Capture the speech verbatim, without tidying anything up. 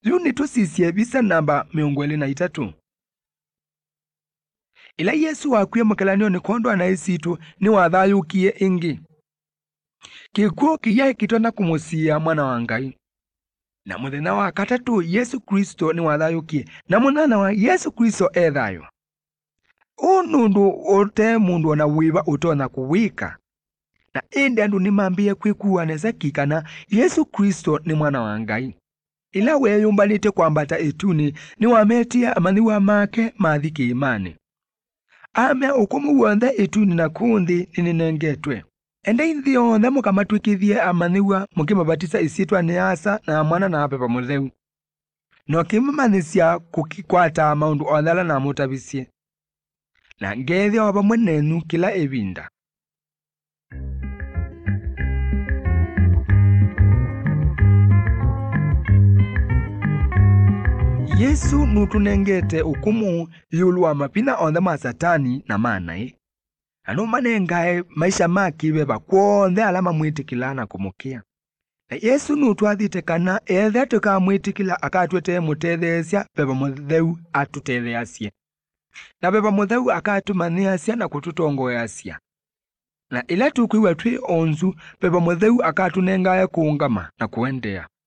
Liu nitusisye bisa namba miongo ili na itatu. Ila Yesu wakuye mukelanio ni kondo anaisitu ni wathayukie ingi. Kikuo kiyae kitona kumusia mwana wa Ngai. Na muthenya wa katatu Yesu Kristo ni wathayukie. Na munana wa Yesu Kristo ethayo. Unundu ote mundu ona wiva utona kuwika. Na indi andu ni mambie kwikuwa neza kikana Yesu Kristo ni mwana wa Ngai. Ila weyumbanite kwambata etuni ni wametia amaniwa make mathiki imani. Ame ukumu wonde etuni na kundi ninengetwe. Ende inthi yonde mukamatwikithie amaniwa mukimabatisa isitwa ni asa na mwana na pepa mutheu. No kimanisya kukikwata maundu othala na mutabisie. Na ngethi wa pamwe nenu kila evinda. Yesu nutunengete ukumu yulu wa mapina onthe ma satani na manai. Anu manengae maisha maki beba kuonthe alama mwitikila na kumukia. Na Yesu nutwathite kana ethe tukamwitikila akatwete mutetheesya beba mutheu atutetheasye. Na beba mutheu akatumaniasya na kututongoyasya. Na ila tukwiwa twi onzu beba mutheu akatunengae kuungama na kuendea.